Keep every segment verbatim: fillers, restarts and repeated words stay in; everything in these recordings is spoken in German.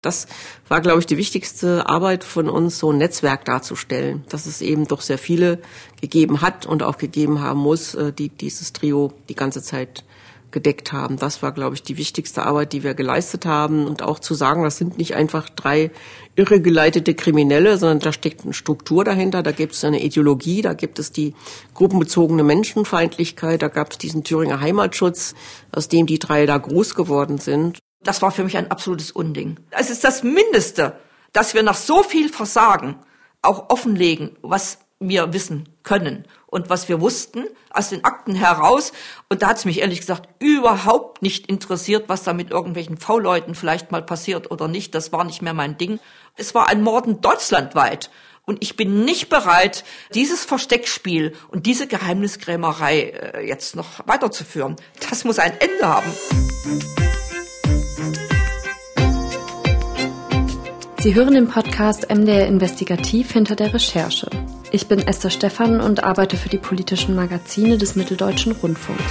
Das war, glaube ich, die wichtigste Arbeit von uns, so ein Netzwerk darzustellen, dass es eben doch sehr viele gegeben hat und auch gegeben haben muss, die dieses Trio die ganze Zeit gedeckt haben. Das war, glaube ich, die wichtigste Arbeit, die wir geleistet haben. Und auch zu sagen, das sind nicht einfach drei irregeleitete Kriminelle, sondern da steckt eine Struktur dahinter, da gibt es eine Ideologie, da gibt es die gruppenbezogene Menschenfeindlichkeit, da gab es diesen Thüringer Heimatschutz, aus dem die drei da groß geworden sind. Das war für mich ein absolutes Unding. Es ist das Mindeste, dass wir nach so viel Versagen auch offenlegen, was wir wissen können und was wir wussten aus den Akten heraus. Und da hat es mich ehrlich gesagt überhaupt nicht interessiert, was da mit irgendwelchen V-Leuten vielleicht mal passiert oder nicht. Das war nicht mehr mein Ding. Es war ein Morden deutschlandweit. Und ich bin nicht bereit, dieses Versteckspiel und diese Geheimniskrämerei äh, jetzt noch weiterzuführen. Das muss ein Ende haben. Sie hören den Podcast M D R Investigativ hinter der Recherche. Ich bin Esther Stephan und arbeite für die politischen Magazine des Mitteldeutschen Rundfunks.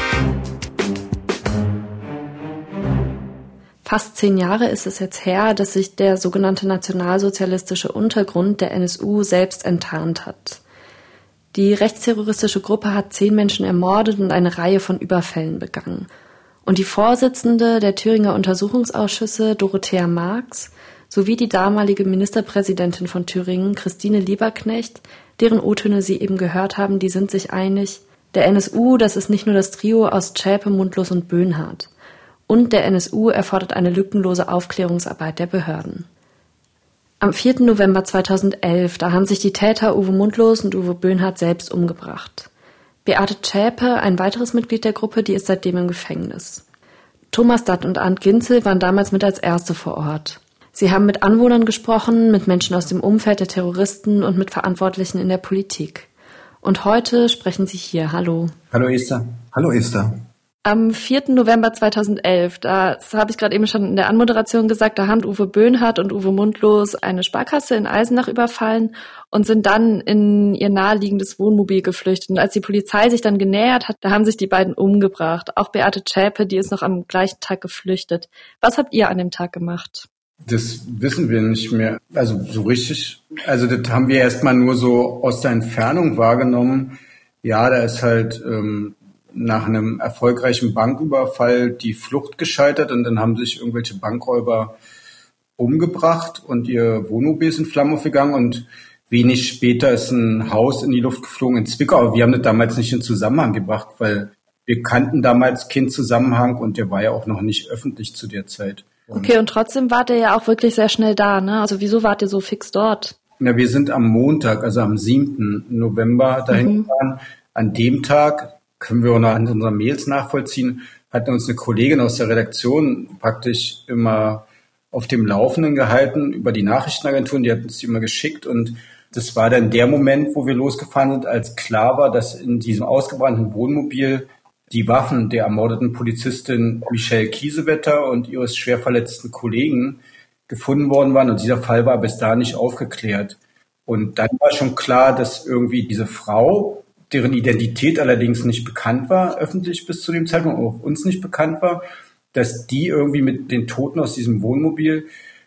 Fast zehn Jahre ist es jetzt her, dass sich der sogenannte nationalsozialistische Untergrund der N S U selbst enttarnt hat. Die rechtsterroristische Gruppe hat zehn Menschen ermordet und eine Reihe von Überfällen begangen. Und die Vorsitzende der Thüringer Untersuchungsausschüsse, Dorothea Marx, sowie die damalige Ministerpräsidentin von Thüringen, Christine Lieberknecht, deren O-Töne Sie eben gehört haben, die sind sich einig, der N S U, das ist nicht nur das Trio aus Zschäpe, Mundlos und Böhnhardt. Und der N S U erfordert eine lückenlose Aufklärungsarbeit der Behörden. Am vierten November zweitausendelf, da haben sich die Täter Uwe Mundlos und Uwe Böhnhardt selbst umgebracht. Beate Zschäpe, ein weiteres Mitglied der Gruppe, die ist seitdem im Gefängnis. Thomas Datt und Arndt Ginzel waren damals mit als Erste vor Ort. Sie haben mit Anwohnern gesprochen, mit Menschen aus dem Umfeld der Terroristen und mit Verantwortlichen in der Politik. Und heute sprechen Sie hier. Hallo. Hallo Esther. Hallo Esther. Am vierten November zweitausendelf, das habe ich gerade eben schon in der Anmoderation gesagt, da haben Uwe Böhnhardt und Uwe Mundlos eine Sparkasse in Eisenach überfallen und sind dann in ihr naheliegendes Wohnmobil geflüchtet. Und als die Polizei sich dann genähert hat, da haben sich die beiden umgebracht. Auch Beate Zschäpe, die ist noch am gleichen Tag geflüchtet. Was habt ihr an dem Tag gemacht? Das wissen wir nicht mehr, also so richtig. Also das haben wir erstmal nur so aus der Entfernung wahrgenommen. Ja, da ist halt ähm, nach einem erfolgreichen Banküberfall die Flucht gescheitert und dann haben sich irgendwelche Bankräuber umgebracht und ihr Wohnmobil ist in Flammen aufgegangen und wenig später ist ein Haus in die Luft geflogen in Zwickau. Aber wir haben das damals nicht in Zusammenhang gebracht, weil wir kannten damals keinen Zusammenhang und der war ja auch noch nicht öffentlich zu der Zeit. Okay, und trotzdem wart ihr ja auch wirklich sehr schnell da, ne? Also wieso wart ihr so fix dort? Ja, wir sind am Montag, also am siebten November dahin gefahren. Mhm. An dem Tag, können wir auch noch an unseren Mails nachvollziehen, hat uns eine Kollegin aus der Redaktion praktisch immer auf dem Laufenden gehalten über die Nachrichtenagenturen, die hat uns die immer geschickt und das war dann der Moment, wo wir losgefahren sind, als klar war, dass in diesem ausgebrannten Wohnmobil die Waffen der ermordeten Polizistin Michelle Kiesewetter und ihres schwer verletzten Kollegen gefunden worden waren. Und dieser Fall war bis dahin nicht aufgeklärt. Und dann war schon klar, dass irgendwie diese Frau, deren Identität allerdings nicht bekannt war, öffentlich bis zu dem Zeitpunkt, auch uns nicht bekannt war, dass die irgendwie mit den Toten aus diesem Wohnmobil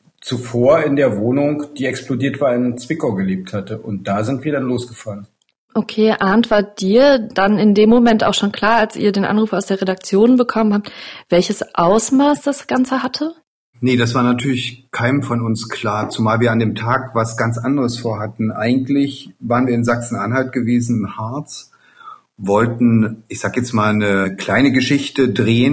zuvor in der Wohnung, die explodiert war, in Zwickau gelebt hatte. Und da sind wir dann losgefahren. Okay, Arndt, war dir dann in dem Moment auch schon klar, als ihr den Anruf aus der Redaktion bekommen habt, welches Ausmaß das Ganze hatte? Nee, das war natürlich keinem von uns klar, zumal wir an dem Tag was ganz anderes vorhatten. Eigentlich waren wir in Sachsen-Anhalt gewesen, in Harz, wollten, ich sag jetzt mal, eine kleine Geschichte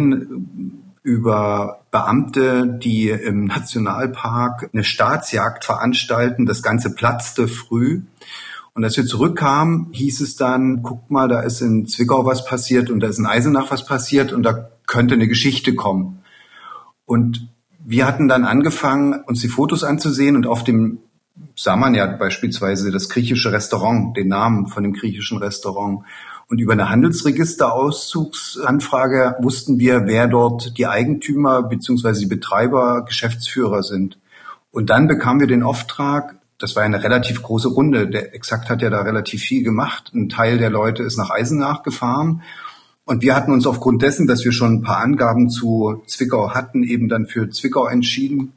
drehen über Beamte, die im Nationalpark eine Staatsjagd veranstalten. Das Ganze platzte früh. Und als wir zurückkamen, hieß es dann, guck mal, da ist in Zwickau was passiert und da ist in Eisenach was passiert und da könnte eine Geschichte kommen. Und wir hatten dann angefangen, uns die Fotos anzusehen und auf dem sah man ja beispielsweise das griechische Restaurant, den Namen von dem griechischen Restaurant. Und über eine Handelsregister-Auszugsanfrage wussten wir, wer dort die Eigentümer bzw. die Betreiber, Geschäftsführer sind. Und dann bekamen wir den Auftrag, das war eine relativ große Runde. Der Exakt hat ja da relativ viel gemacht. Ein Teil der Leute ist nach Eisenach gefahren. Und wir hatten uns aufgrund dessen, dass wir schon ein paar Angaben zu Zwickau hatten, eben dann für Zwickau entschieden.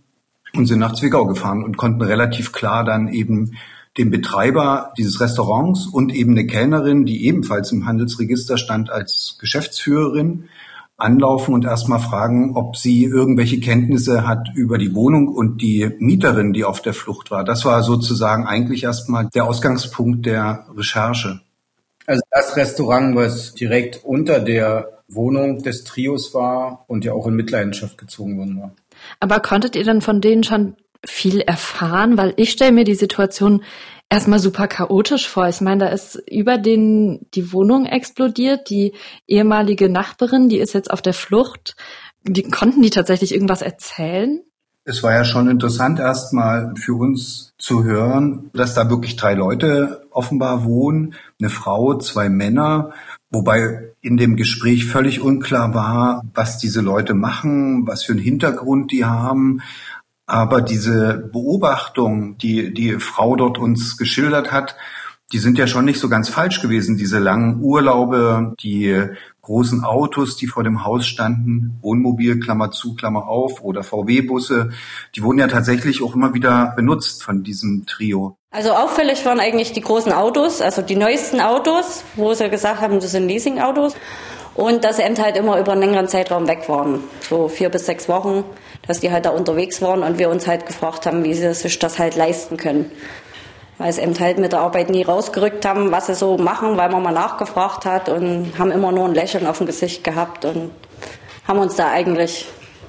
und sind nach Zwickau gefahren und konnten relativ klar dann eben den Betreiber dieses Restaurants und eben eine Kellnerin, die ebenfalls im Handelsregister stand als Geschäftsführerin, anlaufen und erstmal fragen, ob sie irgendwelche Kenntnisse hat über die Wohnung und die Mieterin, die auf der Flucht war. Das war sozusagen eigentlich erstmal der Ausgangspunkt der Recherche. Also das Restaurant, was direkt unter der Wohnung des Trios war und ja auch in Mitleidenschaft gezogen worden war. Aber konntet ihr dann von denen schon viel erfahren? Weil ich stelle mir die Situation erstmal super chaotisch vor. Ich meine, da ist über den die Wohnung explodiert, die ehemalige Nachbarin, die ist jetzt auf der Flucht. Wie konnten die tatsächlich irgendwas erzählen? Es war ja schon interessant, erstmal für uns zu hören, dass da wirklich drei Leute offenbar wohnen, eine Frau, zwei Männer, wobei in dem Gespräch völlig unklar war, was diese Leute machen, was für einen Hintergrund die haben. Aber diese Beobachtung, die die Frau dort uns geschildert hat, die sind ja schon nicht so ganz falsch gewesen. Diese langen Urlaube, die großen Autos, die vor dem Haus standen, Wohnmobil, Klammer zu, Klammer auf, oder V W-Busse, die wurden ja tatsächlich auch immer wieder benutzt von diesem Trio. Also auffällig waren eigentlich die großen Autos, also die neuesten Autos, wo sie gesagt haben, das sind Leasing-Autos. Und dass sie eben halt immer über einen längeren Zeitraum weg waren, so vier bis sechs Wochen, dass die halt da unterwegs waren und wir uns halt gefragt haben, wie sie sich das halt leisten können. Weil sie eben halt mit der Arbeit nie rausgerückt haben, was sie so machen, weil man mal nachgefragt hat und haben immer nur ein Lächeln auf dem Gesicht gehabt und haben uns da eigentlich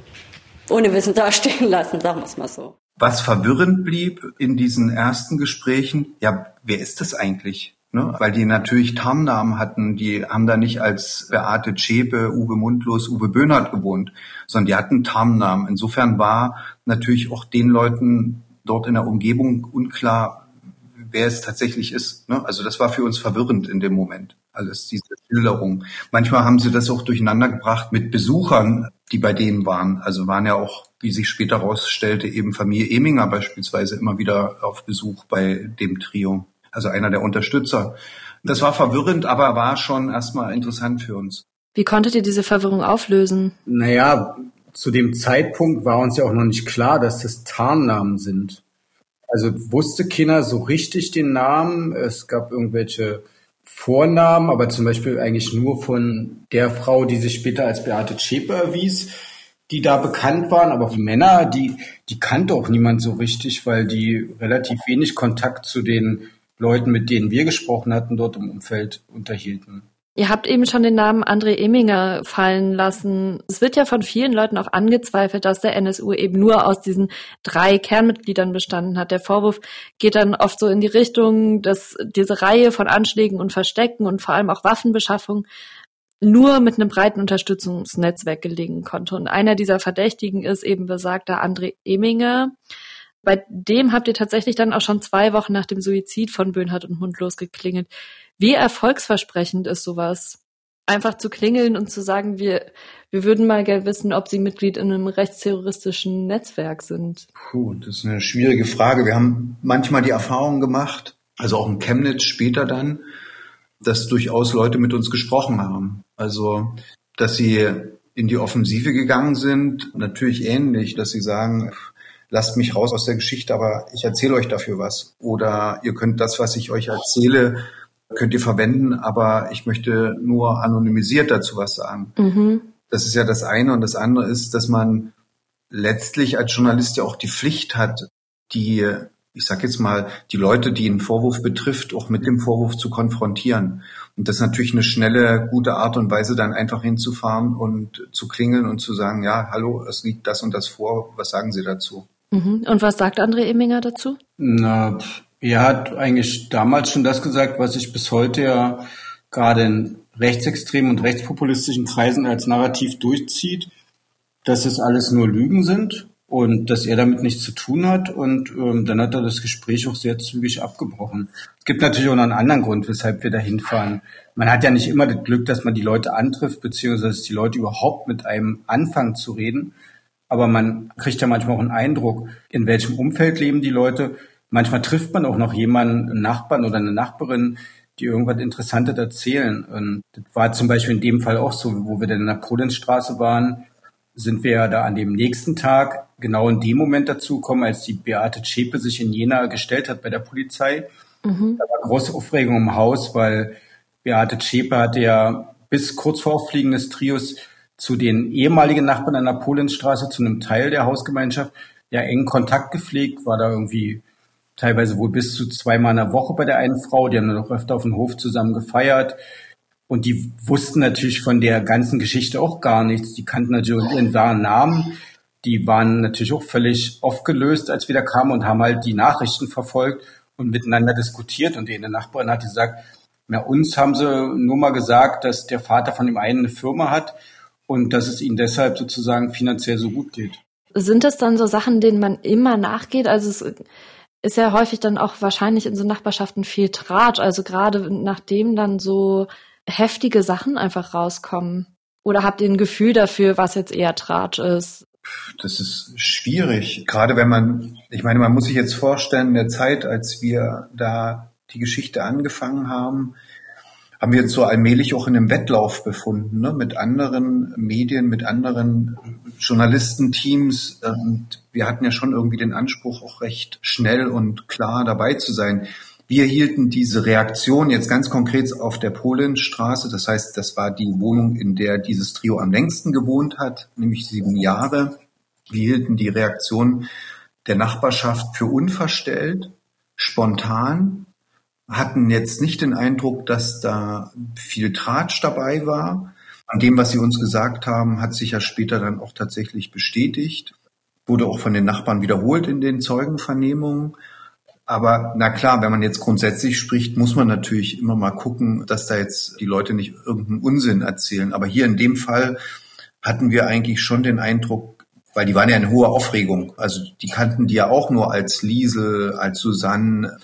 ohne Wissen dastehen lassen, sagen wir es mal so. Was verwirrend blieb in diesen ersten Gesprächen, ja, wer ist das eigentlich? Ne? Weil die natürlich Tarnnamen hatten, die haben da nicht als Beate Zschäpe, Uwe Mundlos, Uwe Böhnhardt gewohnt, sondern die hatten Tarnnamen. Insofern war natürlich auch den Leuten dort in der Umgebung unklar, wer es tatsächlich ist. Ne? Also das war für uns verwirrend in dem Moment, alles diese Schilderung. Manchmal haben sie das auch durcheinander gebracht mit Besuchern, die bei denen waren. Also waren ja auch, wie sich später herausstellte, eben Familie Eminger beispielsweise immer wieder auf Besuch bei dem Trio. Also einer der Unterstützer. Das war verwirrend, aber war schon erstmal interessant für uns. Wie konntet ihr diese Verwirrung auflösen? Naja, zu dem Zeitpunkt war uns ja auch noch nicht klar, dass das Tarnnamen sind. Also wusste keiner so richtig den Namen. Es gab irgendwelche Vornamen, aber zum Beispiel eigentlich nur von der Frau, die sich später als Beate Zschäpe erwies, die da bekannt waren. Aber die Männer, die, die kannte auch niemand so richtig, weil die relativ wenig Kontakt zu den Leuten, mit denen wir gesprochen hatten, dort im Umfeld unterhielten. Ihr habt eben schon den Namen André Eminger fallen lassen. Es wird ja von vielen Leuten auch angezweifelt, dass der N S U eben nur aus diesen drei Kernmitgliedern bestanden hat. Der Vorwurf geht dann oft so in die Richtung, dass diese Reihe von Anschlägen und Verstecken und vor allem auch Waffenbeschaffung nur mit einem breiten Unterstützungsnetzwerk gelingen konnte. Und einer dieser Verdächtigen ist eben besagter André Eminger. Bei dem habt ihr tatsächlich dann auch schon zwei Wochen nach dem Suizid von Böhnhardt und Mundlos geklingelt. Wie erfolgsversprechend ist sowas? Einfach zu klingeln und zu sagen, wir, wir würden mal gerne wissen, ob sie Mitglied in einem rechtsterroristischen Netzwerk sind. Puh, das ist eine schwierige Frage. Wir haben manchmal die Erfahrung gemacht, also auch in Chemnitz später dann, dass durchaus Leute mit uns gesprochen haben. Also, dass sie in die Offensive gegangen sind, natürlich ähnlich, dass sie sagen, lasst mich raus aus der Geschichte, aber ich erzähle euch dafür was. Oder ihr könnt das, was ich euch erzähle, könnt ihr verwenden, aber ich möchte nur anonymisiert dazu was sagen. Mhm. Das ist ja das eine. Und das andere ist, dass man letztlich als Journalist ja auch die Pflicht hat, die, ich sag jetzt mal, die Leute, die einen Vorwurf betrifft, auch mit dem Vorwurf zu konfrontieren. Und das ist natürlich eine schnelle, gute Art und Weise, dann einfach hinzufahren und zu klingeln und zu sagen, ja, hallo, es liegt das und das vor, was sagen Sie dazu? Mhm. Und was sagt André Eminger dazu? Na, er hat eigentlich damals schon das gesagt, was sich bis heute ja gerade in rechtsextremen und rechtspopulistischen Kreisen als Narrativ durchzieht, dass es alles nur Lügen sind und dass er damit nichts zu tun hat. Und ähm, dann hat er das Gespräch auch sehr zügig abgebrochen. Es gibt natürlich auch noch einen anderen Grund, weshalb wir da hinfahren. Man hat ja nicht immer das Glück, dass man die Leute antrifft, beziehungsweise dass die Leute überhaupt mit einem anfangen zu reden. Aber man kriegt ja manchmal auch einen Eindruck, in welchem Umfeld leben die Leute. Manchmal trifft man auch noch jemanden, einen Nachbarn oder eine Nachbarin, die irgendwas Interessantes erzählen. Und das war zum Beispiel in dem Fall auch so, wo wir dann in der Prudenzstraße waren. sind wir ja da an dem nächsten Tag genau in dem Moment dazu gekommen, als die Beate Zschäpe sich in Jena gestellt hat bei der Polizei. Mhm. Da war große Aufregung im Haus, weil Beate Zschäpe hatte ja bis kurz vor Auffliegen des Trios zu den ehemaligen Nachbarn an der Polenstraße, zu einem Teil der Hausgemeinschaft, ja engen Kontakt gepflegt, war da irgendwie teilweise wohl bis zu zweimal in der Woche bei der einen Frau. Die haben dann auch öfter auf dem Hof zusammen gefeiert. Und die wussten natürlich von der ganzen Geschichte auch gar nichts. Die kannten natürlich ihren wahren Namen. Die waren natürlich auch völlig aufgelöst, als wir da kamen und haben halt die Nachrichten verfolgt und miteinander diskutiert. Und eine Nachbarin hat gesagt, na, uns haben sie nur mal gesagt, dass der Vater von dem einen eine Firma hat und dass es ihnen deshalb sozusagen finanziell so gut geht. Sind das dann so Sachen, denen man immer nachgeht? Also es ist ja häufig dann auch wahrscheinlich in so Nachbarschaften viel Tratsch. Also gerade nachdem dann so heftige Sachen einfach rauskommen. Oder habt ihr ein Gefühl dafür, was jetzt eher Tratsch ist? Das ist schwierig. Gerade wenn man, ich meine, man muss sich jetzt vorstellen, in der Zeit, als wir da die Geschichte angefangen haben, haben wir uns so allmählich auch in einem Wettlauf befunden, ne, mit anderen Medien, mit anderen Journalistenteams. Und wir hatten ja schon irgendwie den Anspruch, auch recht schnell und klar dabei zu sein. Wir hielten diese Reaktion jetzt ganz konkret auf der Polenstraße. Das heißt, das war die Wohnung, in der dieses Trio am längsten gewohnt hat, nämlich sieben Jahre. Wir hielten die Reaktion der Nachbarschaft für unverstellt, spontan, hatten jetzt nicht den Eindruck, dass da viel Tratsch dabei war. An dem, was sie uns gesagt haben, hat sich ja später dann auch tatsächlich bestätigt. Wurde auch von den Nachbarn wiederholt in den Zeugenvernehmungen. Aber na klar, wenn man jetzt grundsätzlich spricht, muss man natürlich immer mal gucken, dass da jetzt die Leute nicht irgendeinen Unsinn erzählen. Aber hier in dem Fall hatten wir eigentlich schon den Eindruck, weil die waren ja in hoher Aufregung. Also die kannten die ja auch nur als Liesel, als Susanne.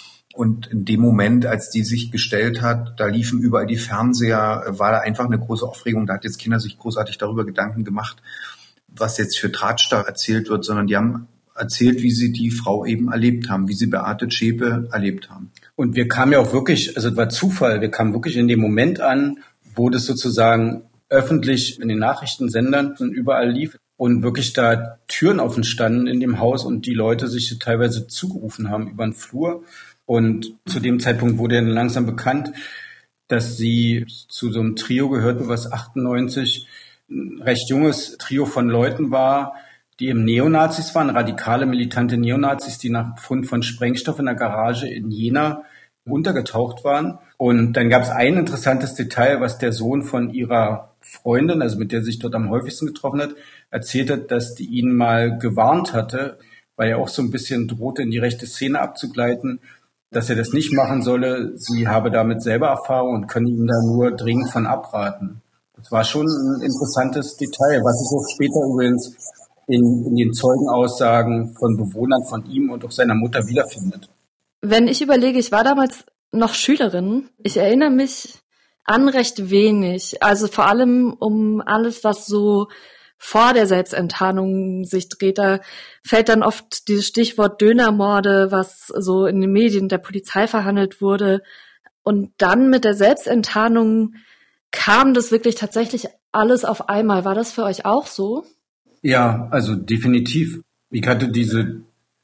Und in dem Moment, als die sich gestellt hat, da liefen überall die Fernseher, war da einfach eine große Aufregung. Da hat jetzt Kinder sich großartig darüber Gedanken gemacht, was jetzt für Tratsch da erzählt wird, sondern die haben erzählt, wie sie die Frau eben erlebt haben, wie sie Beate Zschäpe erlebt haben. Und wir kamen ja auch wirklich, also es war Zufall, wir kamen wirklich in dem Moment an, wo das sozusagen öffentlich in den Nachrichtensendern und überall lief und wirklich da Türen offen standen in dem Haus und die Leute sich teilweise zugerufen haben über den Flur. Und zu dem Zeitpunkt wurde dann langsam bekannt, dass sie zu so einem Trio gehört, was achtundneunzig ein recht junges Trio von Leuten war, die eben Neonazis waren, radikale, militante Neonazis, die nach Fund von Sprengstoff in der Garage in Jena untergetaucht waren. Und dann gab es ein interessantes Detail, was der Sohn von ihrer Freundin, also mit der sie sich dort am häufigsten getroffen hat, erzählt hat, dass die ihn mal gewarnt hatte, weil er auch so ein bisschen drohte, in die rechte Szene abzugleiten, dass er das nicht machen solle. Sie habe damit selber Erfahrung und könne ihm da nur dringend von abraten. Das war schon ein interessantes Detail, was sich auch später übrigens in, in den Zeugenaussagen von Bewohnern von ihm und auch seiner Mutter wiederfindet. Wenn ich überlege, ich war damals noch Schülerin, ich erinnere mich an recht wenig. Also vor allem um alles, was so vor der Selbstenttarnung sich dreht. Da fällt dann oft dieses Stichwort Dönermorde, was so in den Medien der Polizei verhandelt wurde. Und dann mit der Selbstenttarnung kam das wirklich tatsächlich alles auf einmal. War das für euch auch so? Ja, also definitiv. Ich hatte diese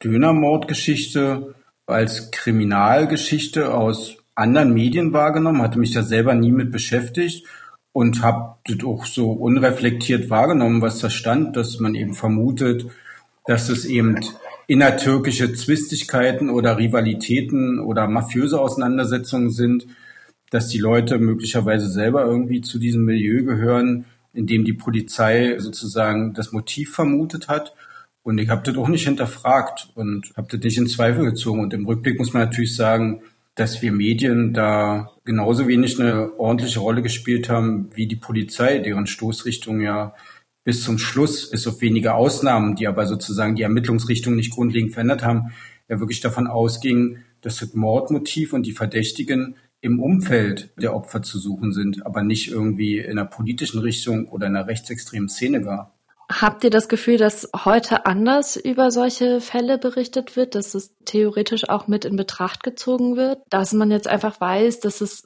Dönermordgeschichte als Kriminalgeschichte aus anderen Medien wahrgenommen, hatte mich da selber nie mit beschäftigt und habe das auch so unreflektiert wahrgenommen, was da stand, dass man eben vermutet, dass es eben innertürkische Zwistigkeiten oder Rivalitäten oder mafiöse Auseinandersetzungen sind, dass die Leute möglicherweise selber irgendwie zu diesem Milieu gehören, in dem die Polizei sozusagen das Motiv vermutet hat. Und ich habe das auch nicht hinterfragt und habe das nicht in Zweifel gezogen. Und im Rückblick muss man natürlich sagen, dass wir Medien da genauso wenig eine ordentliche Rolle gespielt haben wie die Polizei, deren Stoßrichtung ja bis zum Schluss, bis auf wenige Ausnahmen, die aber sozusagen die Ermittlungsrichtung nicht grundlegend verändert haben, ja wirklich davon ausging, dass das Mordmotiv und die Verdächtigen im Umfeld der Opfer zu suchen sind, aber nicht irgendwie in einer politischen Richtung oder in einer rechtsextremen Szene war. Habt ihr das Gefühl, dass heute anders über solche Fälle berichtet wird, dass es theoretisch auch mit in Betracht gezogen wird, dass man jetzt einfach weiß, dass es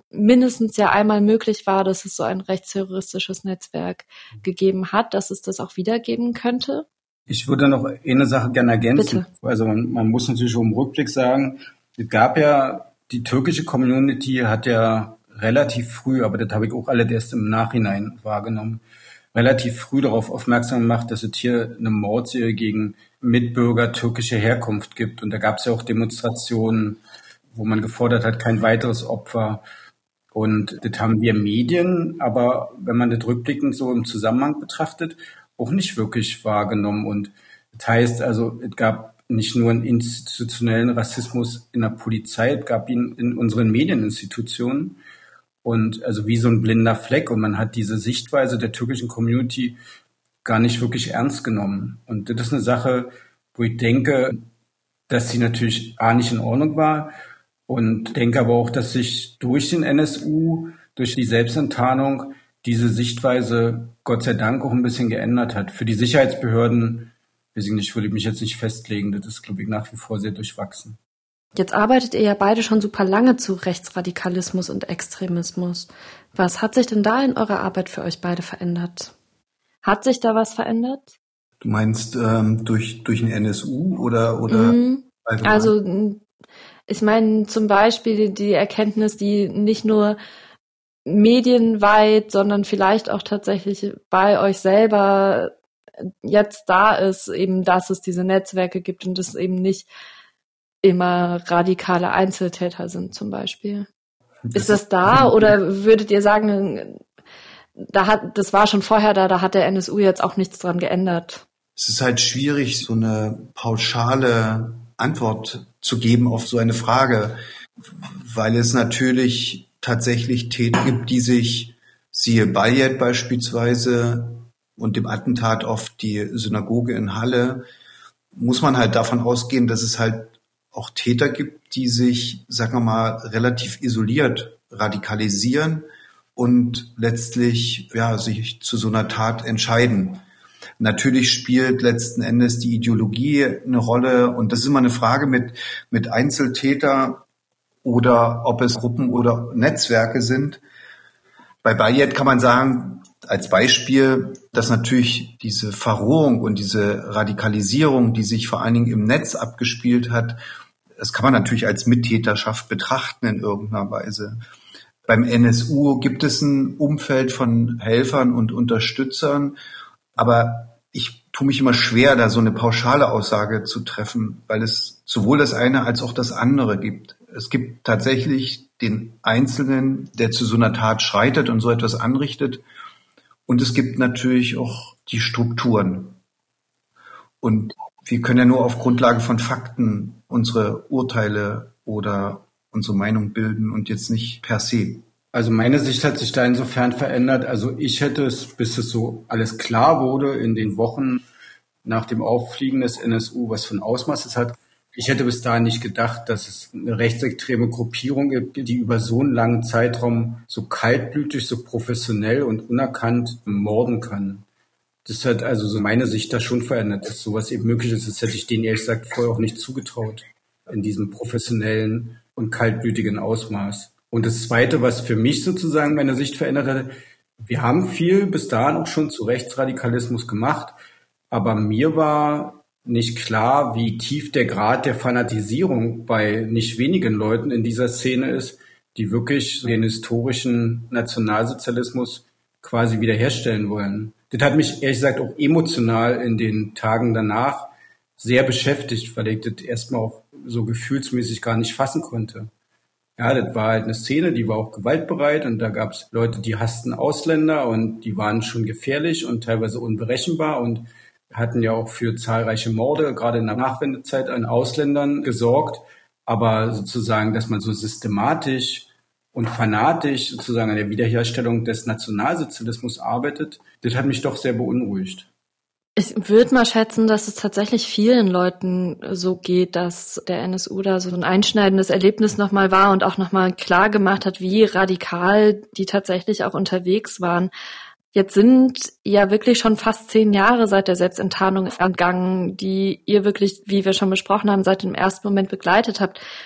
mindestens ja einmal möglich war, dass es so ein rechtsterroristisches Netzwerk gegeben hat, dass es das auch wieder geben könnte? Ich würde noch eine Sache gerne ergänzen. Bitte. Also man, man muss natürlich im Rückblick sagen, es gab ja, die türkische Community hat ja relativ früh, aber das habe ich auch alle erst im Nachhinein wahrgenommen, relativ früh darauf aufmerksam gemacht, dass es hier eine Mordserie gegen Mitbürger türkischer Herkunft gibt. Und da gab es ja auch Demonstrationen, wo man gefordert hat, kein weiteres Opfer. Und das haben wir Medien, aber wenn man das rückblickend so im Zusammenhang betrachtet, auch nicht wirklich wahrgenommen. Und das heißt also, es gab nicht nur einen institutionellen Rassismus in der Polizei, es gab ihn in unseren Medieninstitutionen. Und also wie so ein blinder Fleck. Und man hat diese Sichtweise der türkischen Community gar nicht wirklich ernst genommen. Und das ist eine Sache, wo ich denke, dass sie natürlich A, nicht in Ordnung war. Und denke aber auch, dass sich durch den N S U, durch die Selbstenttarnung, diese Sichtweise Gott sei Dank auch ein bisschen geändert hat. Für die Sicherheitsbehörden, weiß ich nicht, würde ich mich jetzt nicht festlegen. Das ist, glaube ich, nach wie vor sehr durchwachsen. Jetzt arbeitet ihr ja beide schon super lange zu Rechtsradikalismus und Extremismus. Was hat sich denn da in eurer Arbeit für euch beide verändert? Hat sich da was verändert? Du meinst ähm, durch durch den N S U oder oder Mhm. allgemein? Also ich meine zum Beispiel die Erkenntnis, die nicht nur medienweit, sondern vielleicht auch tatsächlich bei euch selber jetzt da ist, eben, dass es diese Netzwerke gibt und es eben nicht immer radikale Einzeltäter sind zum Beispiel. Das Ist das da oder würdet ihr sagen, da hat, das war schon vorher da, da hat der N S U jetzt auch nichts dran geändert? Es ist halt schwierig, so eine pauschale Antwort zu geben auf so eine Frage, weil es natürlich tatsächlich Täter gibt, die sich, siehe Baljet beispielsweise und dem Attentat auf die Synagoge in Halle, muss man halt davon ausgehen, dass es halt auch Täter gibt, die sich, sagen wir mal, relativ isoliert radikalisieren und letztlich ja sich zu so einer Tat entscheiden. Natürlich spielt letzten Endes die Ideologie eine Rolle und das ist immer eine Frage mit mit Einzeltäter oder ob es Gruppen oder Netzwerke sind. Bei Baljet kann man sagen, als Beispiel, dass natürlich diese Verrohung und diese Radikalisierung, die sich vor allen Dingen im Netz abgespielt hat, das kann man natürlich als Mittäterschaft betrachten in irgendeiner Weise. Beim N S U gibt es ein Umfeld von Helfern und Unterstützern, aber ich tue mich immer schwer, da so eine pauschale Aussage zu treffen, weil es sowohl das eine als auch das andere gibt. Es gibt tatsächlich den Einzelnen, der zu so einer Tat schreitet und so etwas anrichtet. Und es gibt natürlich auch die Strukturen. Und wir können ja nur auf Grundlage von Fakten unsere Urteile oder unsere Meinung bilden und jetzt nicht per se. Also meine Sicht hat sich da insofern verändert. Also ich hätte es, bis es so alles klar wurde in den Wochen nach dem Auffliegen des N S U, was für ein Ausmaß es hat, ich hätte bis dahin nicht gedacht, dass es eine rechtsextreme Gruppierung gibt, die über so einen langen Zeitraum so kaltblütig, so professionell und unerkannt morden kann. Das hat also so meine Sicht da schon verändert, dass sowas eben möglich ist. Das hätte ich denen ehrlich gesagt vorher auch nicht zugetraut, in diesem professionellen und kaltblütigen Ausmaß. Und das Zweite, was für mich sozusagen meine Sicht verändert hat, wir haben viel bis dahin auch schon zu Rechtsradikalismus gemacht, aber mir war nicht klar, wie tief der Grad der Fanatisierung bei nicht wenigen Leuten in dieser Szene ist, die wirklich den historischen Nationalsozialismus quasi wiederherstellen wollen. Das hat mich ehrlich gesagt auch emotional in den Tagen danach sehr beschäftigt, weil ich das erstmal auch so gefühlsmäßig gar nicht fassen konnte. Ja, das war halt eine Szene, die war auch gewaltbereit und da gab es Leute, die hassten Ausländer und die waren schon gefährlich und teilweise unberechenbar und hatten ja auch für zahlreiche Morde, gerade in der Nachwendezeit, an Ausländern gesorgt. Aber sozusagen, dass man so systematisch und fanatisch sozusagen an der Wiederherstellung des Nationalsozialismus arbeitet, das hat mich doch sehr beunruhigt. Ich würde mal schätzen, dass es tatsächlich vielen Leuten so geht, dass der N S U da so ein einschneidendes Erlebnis nochmal war und auch nochmal klar gemacht hat, wie radikal die tatsächlich auch unterwegs waren. Jetzt sind ja wirklich schon fast zehn Jahre seit der Selbstenttarnung vergangen, die ihr wirklich, wie wir schon besprochen haben, seit dem ersten Moment begleitet habt.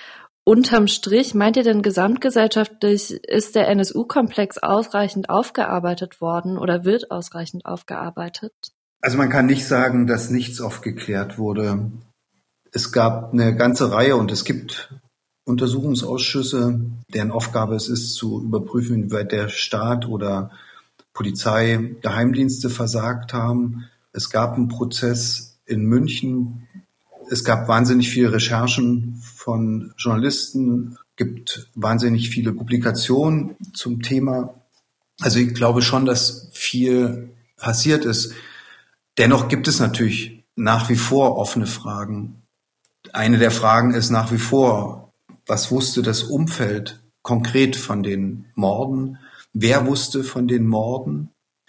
Unterm Strich, meint ihr denn gesamtgesellschaftlich, ist der N S U-Komplex ausreichend aufgearbeitet worden oder wird ausreichend aufgearbeitet? Also man kann nicht sagen, dass nichts aufgeklärt wurde. Es gab eine ganze Reihe und es gibt Untersuchungsausschüsse, deren Aufgabe es ist, zu überprüfen, inwieweit der Staat oder Polizei, Geheimdienste versagt haben. Es gab einen Prozess in München. Es gab wahnsinnig viele Recherchen von Journalisten, gibt wahnsinnig viele Publikationen zum Thema. Also ich glaube schon, dass viel passiert ist. Dennoch gibt es natürlich nach wie vor offene Fragen. Eine der Fragen ist nach wie vor, was wusste das Umfeld konkret von den Morden? Wer wusste von den Morden?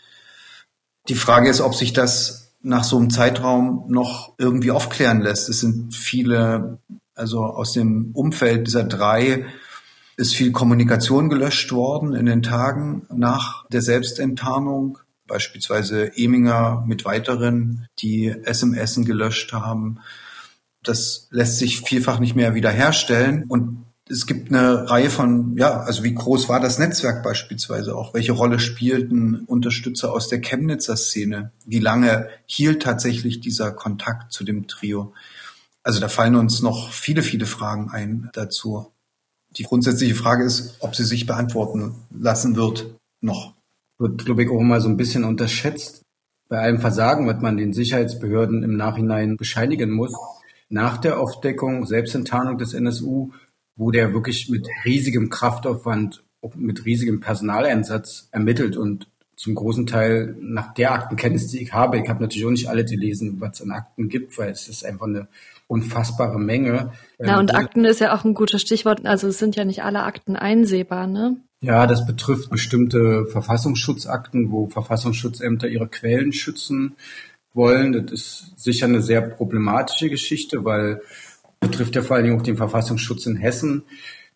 Die Frage ist, ob sich das nach so einem Zeitraum noch irgendwie aufklären lässt. Es sind viele, also aus dem Umfeld dieser drei ist viel Kommunikation gelöscht worden in den Tagen nach der Selbstenttarnung. Beispielsweise Eminger mit weiteren, die S M S gelöscht haben. Das lässt sich vielfach nicht mehr wiederherstellen. Und es gibt eine Reihe von, ja, also wie groß war das Netzwerk beispielsweise auch? Welche Rolle spielten Unterstützer aus der Chemnitzer Szene? Wie lange hielt tatsächlich dieser Kontakt zu dem Trio? Also da fallen uns noch viele, viele Fragen ein dazu. Die grundsätzliche Frage ist, ob sie sich beantworten lassen wird noch. Wird, glaube ich, auch mal so ein bisschen unterschätzt. Bei allem Versagen, was man den Sicherheitsbehörden im Nachhinein bescheinigen muss. Nach der Aufdeckung, Selbstenttarnung des N S U, wurde er wirklich mit riesigem Kraftaufwand, auch mit riesigem Personaleinsatz ermittelt und zum großen Teil nach der Aktenkenntnis, die ich habe. Ich habe natürlich auch nicht alle gelesen, was es an Akten gibt, weil es ist einfach eine unfassbare Menge. Na, und Akten ist ja auch ein gutes Stichwort. Also es sind ja nicht alle Akten einsehbar, ne? Ja, das betrifft bestimmte Verfassungsschutzakten, wo Verfassungsschutzämter ihre Quellen schützen wollen. Das ist sicher eine sehr problematische Geschichte, weil betrifft ja vor allen Dingen auch den Verfassungsschutz in Hessen,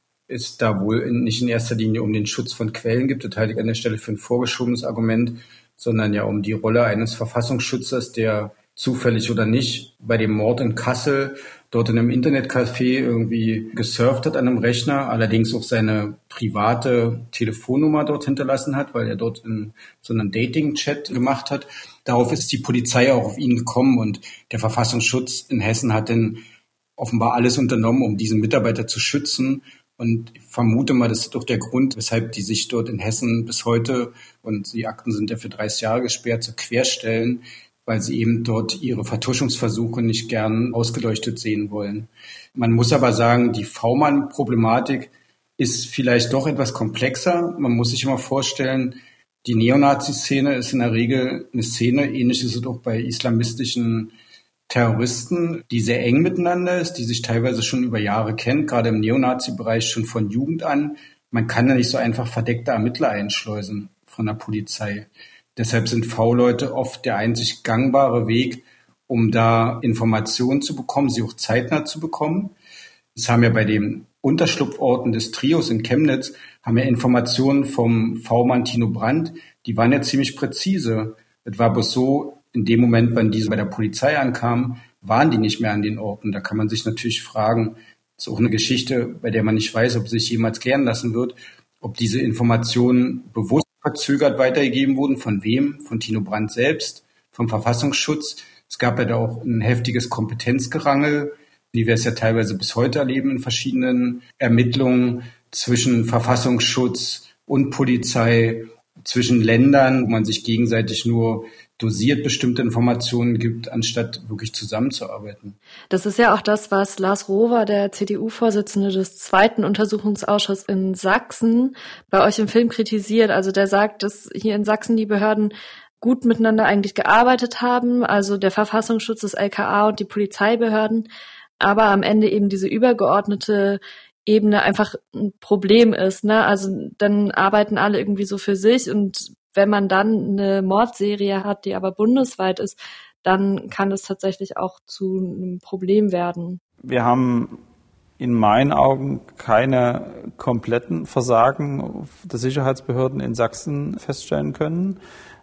ist da wohl nicht in erster Linie um den Schutz von Quellen gibt, das halte ich an der Stelle für ein vorgeschobenes Argument, sondern ja um die Rolle eines Verfassungsschützers, der zufällig oder nicht bei dem Mord in Kassel dort in einem Internetcafé irgendwie gesurft hat an einem Rechner, allerdings auch seine private Telefonnummer dort hinterlassen hat, weil er dort in so einem Dating-Chat gemacht hat. Darauf ist die Polizei auch auf ihn gekommen und der Verfassungsschutz in Hessen hat dann offenbar alles unternommen, um diesen Mitarbeiter zu schützen. Und ich vermute mal, das ist doch der Grund, weshalb die sich dort in Hessen bis heute, und die Akten sind ja für dreißig Jahre gesperrt, so querstellen, weil sie eben dort ihre Vertuschungsversuche nicht gern ausgeleuchtet sehen wollen. Man muss aber sagen, die V-Mann-Problematik ist vielleicht doch etwas komplexer. Man muss sich immer vorstellen, die Neonazi-Szene ist in der Regel eine Szene, ähnlich ist es auch bei islamistischen Terroristen, die sehr eng miteinander ist, die sich teilweise schon über Jahre kennt, gerade im Neonazi-Bereich schon von Jugend an. Man kann ja nicht so einfach verdeckte Ermittler einschleusen von der Polizei. Deshalb sind V-Leute oft der einzig gangbare Weg, um da Informationen zu bekommen, sie auch zeitnah zu bekommen. Das haben ja bei den Unterschlupforten des Trios in Chemnitz, haben ja Informationen vom V-Mann Tino Brandt, die waren ja ziemlich präzise. Es war bloß so, in dem Moment, wenn diese bei der Polizei ankamen, waren die nicht mehr an den Orten. Da kann man sich natürlich fragen, das ist auch eine Geschichte, bei der man nicht weiß, ob sie sich jemals klären lassen wird, ob diese Informationen bewusst verzögert weitergegeben wurden. Von wem? Von Tino Brandt selbst, vom Verfassungsschutz. Es gab ja da auch ein heftiges Kompetenzgerangel, wie wir es ja teilweise bis heute erleben in verschiedenen Ermittlungen zwischen Verfassungsschutz und Polizei, zwischen Ländern, wo man sich gegenseitig nur dosiert bestimmte Informationen gibt, anstatt wirklich zusammenzuarbeiten. Das ist ja auch das, was Lars Rohwer, der C D U-Vorsitzende des zweiten Untersuchungsausschusses in Sachsen, bei euch im Film kritisiert. Also der sagt, dass hier in Sachsen die Behörden gut miteinander eigentlich gearbeitet haben, also der Verfassungsschutz, das L K A und die Polizeibehörden, aber am Ende eben diese übergeordnete Ebene einfach ein Problem ist, ne? Also dann arbeiten alle irgendwie so für sich und wenn man dann eine Mordserie hat, die aber bundesweit ist, dann kann das tatsächlich auch zu einem Problem werden. Wir haben in meinen Augen keine kompletten Versagen der Sicherheitsbehörden in Sachsen feststellen können.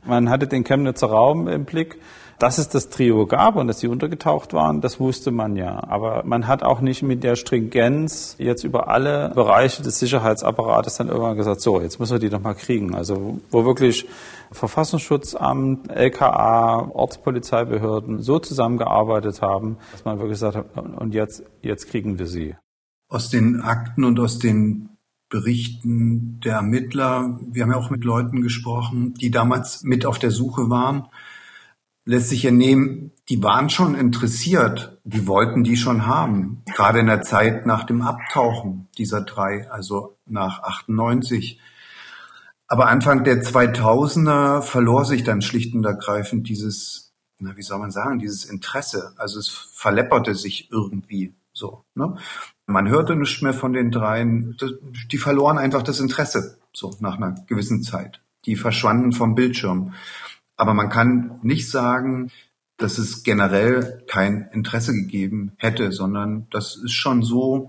Man hatte den Chemnitzer Raum im Blick. Dass es das Trio gab und dass sie untergetaucht waren, das wusste man ja. Aber man hat auch nicht mit der Stringenz jetzt über alle Bereiche des Sicherheitsapparates dann irgendwann gesagt, so, jetzt müssen wir die doch mal kriegen. Also wo wirklich Verfassungsschutzamt, L K A, Ortspolizeibehörden so zusammengearbeitet haben, dass man wirklich gesagt hat, und jetzt, jetzt kriegen wir sie. Aus den Akten und aus den Berichten der Ermittler, wir haben ja auch mit Leuten gesprochen, die damals mit auf der Suche waren, lässt sich entnehmen, die waren schon interessiert, die wollten die schon haben, gerade in der Zeit nach dem Abtauchen dieser drei, also nach achtundneunzig. Aber Anfang der zweitausender verlor sich dann schlicht und ergreifend dieses, na, wie soll man sagen, dieses Interesse. Also es verlepperte sich irgendwie so, ne? Man hörte nichts mehr von den dreien, die verloren einfach das Interesse, so nach einer gewissen Zeit. Die verschwanden vom Bildschirm. Aber man kann nicht sagen, dass es generell kein Interesse gegeben hätte, sondern das ist schon so,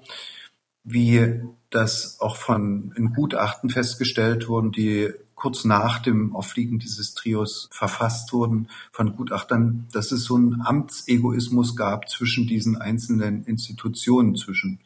wie das auch von in Gutachten festgestellt wurden, die kurz nach dem Auffliegen dieses Trios verfasst wurden von Gutachtern, dass es so einen Amtsegoismus gab zwischen diesen einzelnen Institutionen, zwischen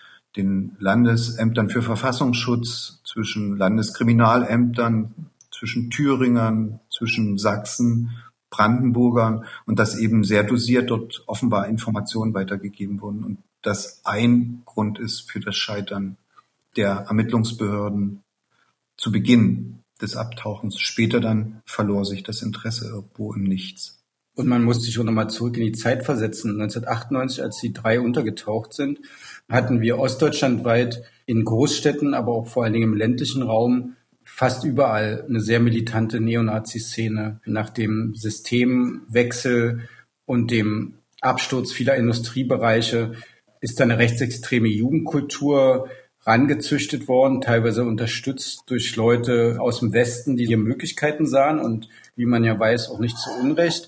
den Landesämtern für Verfassungsschutz, zwischen Landeskriminalämtern, zwischen Thüringern, zwischen Sachsen, Brandenburgern und dass eben sehr dosiert dort offenbar Informationen weitergegeben wurden und das ein Grund ist für das Scheitern der Ermittlungsbehörden zu Beginn des Abtauchens. Später dann verlor sich das Interesse irgendwo im Nichts. Und man muss sich schon nochmal zurück in die Zeit versetzen. neunzehnhundertachtundneunzig, als die drei untergetaucht sind, hatten wir ostdeutschlandweit in Großstädten, aber auch vor allen Dingen im ländlichen Raum fast überall eine sehr militante Neonazi-Szene. Nach dem Systemwechsel und dem Absturz vieler Industriebereiche ist da eine rechtsextreme Jugendkultur rangezüchtet worden, teilweise unterstützt durch Leute aus dem Westen, die hier Möglichkeiten sahen und wie man ja weiß, auch nicht zu Unrecht.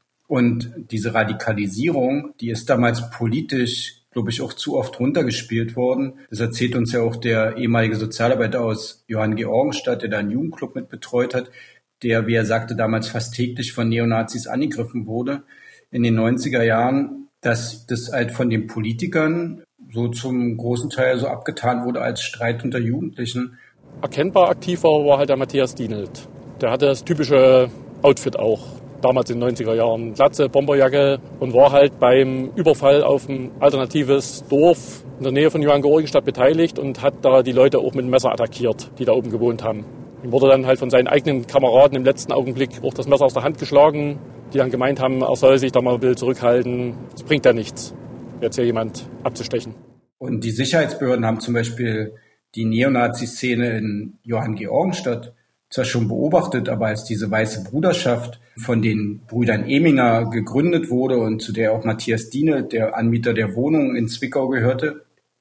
Und diese Radikalisierung, die ist damals politisch, glaube ich, auch zu oft runtergespielt worden. Das erzählt uns ja auch der ehemalige Sozialarbeiter aus Johanngeorgenstadt, der da einen Jugendclub mit betreut hat, der, wie er sagte, damals fast täglich von Neonazis angegriffen wurde in den neunziger Jahren, dass das halt von den Politikern so zum großen Teil so abgetan wurde als Streit unter Jugendlichen. Erkennbar aktiv war, war halt der Matthias Dienelt. Der hatte das typische Outfit auch. Damals in den neunziger Jahren. Glatze, Bomberjacke und war halt beim Überfall auf ein alternatives Dorf in der Nähe von Johanngeorgenstadt beteiligt und hat da die Leute auch mit dem Messer attackiert, die da oben gewohnt haben. Ihm wurde dann halt von seinen eigenen Kameraden im letzten Augenblick auch das Messer aus der Hand geschlagen, die dann gemeint haben, er soll sich da mal ein bisschen zurückhalten. Das bringt ja nichts, jetzt hier jemand abzustechen. Und die Sicherheitsbehörden haben zum Beispiel die Neonazi-Szene in Johanngeorgenstadt zwar schon beobachtet, aber als diese Weiße Bruderschaft von den Brüdern Eminger gegründet wurde und zu der auch Matthias Dienelt, der Anbieter der Wohnung in Zwickau, gehörte,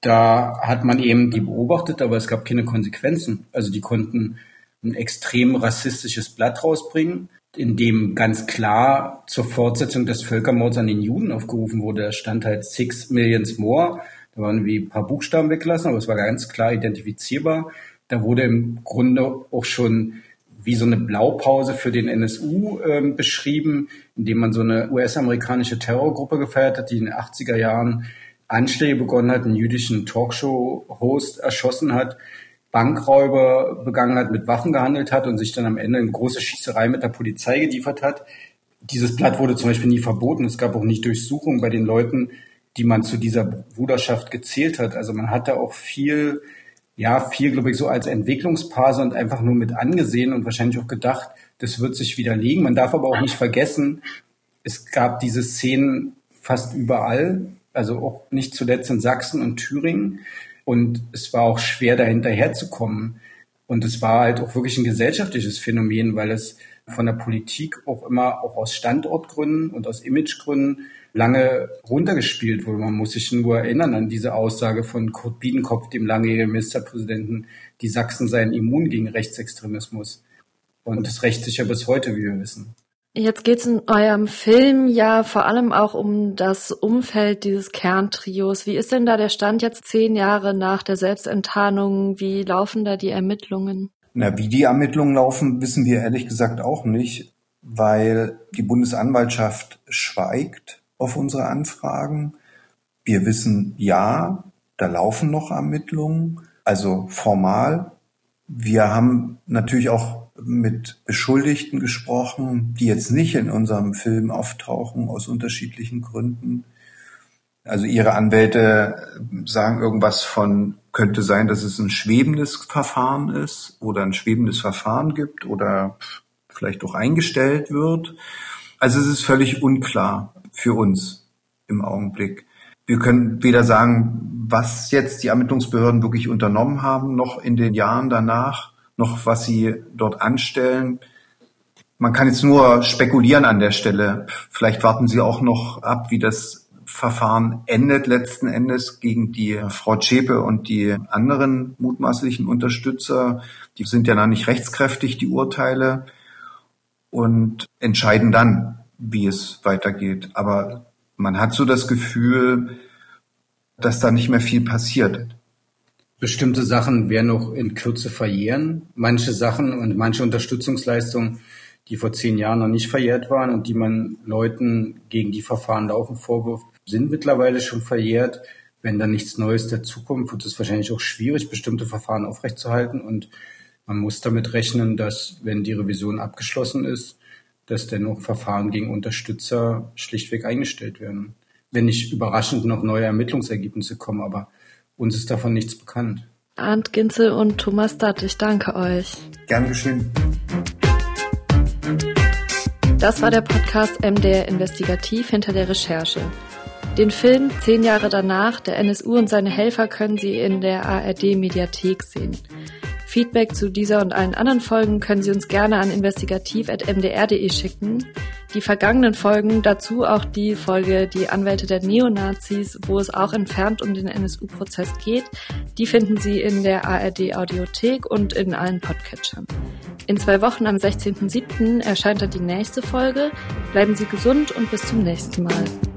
da hat man eben die beobachtet, aber es gab keine Konsequenzen. Also die konnten ein extrem rassistisches Blatt rausbringen, in dem ganz klar zur Fortsetzung des Völkermords an den Juden aufgerufen wurde. Da stand halt Six Millions More, da waren wie ein paar Buchstaben weggelassen, aber es war ganz klar identifizierbar. Da wurde im Grunde auch schon wie so eine Blaupause für den N S U äh, beschrieben, indem man so eine U S-amerikanische Terrorgruppe gefeiert hat, die in den achtziger Jahren Anschläge begonnen hat, einen jüdischen Talkshow-Host erschossen hat, Bankräuber begangen hat, mit Waffen gehandelt hat und sich dann am Ende eine große Schießerei mit der Polizei geliefert hat. Dieses Blatt wurde zum Beispiel nie verboten. Es gab auch nicht Durchsuchungen bei den Leuten, die man zu dieser Bruderschaft gezählt hat. Also man hatte auch viel... Ja, viel, glaube ich, so als Entwicklungsphase und einfach nur mit angesehen und wahrscheinlich auch gedacht, das wird sich widerlegen. Man darf aber auch nicht vergessen, es gab diese Szenen fast überall, also auch nicht zuletzt in Sachsen und Thüringen. Und es war auch schwer, da hinterherzukommen. Und es war halt auch wirklich ein gesellschaftliches Phänomen, weil es von der Politik auch immer, auch aus Standortgründen und aus Imagegründen, lange runtergespielt wurde. Man muss sich nur erinnern an diese Aussage von Kurt Biedenkopf, dem langjährigen Ministerpräsidenten, die Sachsen seien immun gegen Rechtsextremismus. Und das rächt sich ja bis heute, wie wir wissen. Jetzt geht's in eurem Film ja vor allem auch um das Umfeld dieses Kerntrios. Wie ist denn da der Stand jetzt zehn Jahre nach der Selbstenttarnung? Wie laufen da die Ermittlungen? Na, wie die Ermittlungen laufen, wissen wir ehrlich gesagt auch nicht. weil die Bundesanwaltschaft schweigt auf unsere Anfragen. Wir wissen, ja, da laufen noch Ermittlungen, also formal. Wir haben natürlich auch mit Beschuldigten gesprochen, die jetzt nicht in unserem Film auftauchen, aus unterschiedlichen Gründen. Also ihre Anwälte sagen irgendwas von, könnte sein, dass es ein schwebendes Verfahren ist oder ein schwebendes Verfahren gibt oder vielleicht auch eingestellt wird. Also es ist völlig unklar für uns im Augenblick. Wir können weder sagen, was jetzt die Ermittlungsbehörden wirklich unternommen haben, noch in den Jahren danach, noch was sie dort anstellen. Man kann jetzt nur spekulieren an der Stelle. Vielleicht warten sie auch noch ab, wie das Verfahren endet letzten Endes gegen die Frau Zschäpe und die anderen mutmaßlichen Unterstützer. Die sind ja noch nicht rechtskräftig, die Urteile, und entscheiden dann, wie es weitergeht. Aber man hat so das Gefühl, dass da nicht mehr viel passiert. Bestimmte Sachen werden noch in Kürze verjähren. Manche Sachen und manche Unterstützungsleistungen, die vor zehn Jahren noch nicht verjährt waren und die man Leuten, gegen die Verfahren laufen, vorwirft, sind mittlerweile schon verjährt. Wenn da nichts Neues dazukommt, wird es wahrscheinlich auch schwierig, bestimmte Verfahren aufrechtzuerhalten. Und man muss damit rechnen, dass, wenn die Revision abgeschlossen ist, dass dennoch Verfahren gegen Unterstützer schlichtweg eingestellt werden. Wenn nicht überraschend noch neue Ermittlungsergebnisse kommen, aber uns ist davon nichts bekannt. Arndt Ginzel und Thomas Datt, ich danke euch. Gern geschehen. Das war der Podcast M D R Investigativ hinter der Recherche. Den Film Zehn Jahre danach, der N S U und seine Helfer, können Sie in der A R D-Mediathek sehen. Feedback zu dieser und allen anderen Folgen können Sie uns gerne an investigativ at m d r punkt d e schicken. Die vergangenen Folgen, dazu auch die Folge Die Anwälte der Neonazis, wo es auch entfernt um den N S U-Prozess geht, die finden Sie in der A R D-Audiothek und in allen Podcatchern. In zwei Wochen am sechzehnten siebten erscheint dann die nächste Folge. Bleiben Sie gesund und bis zum nächsten Mal.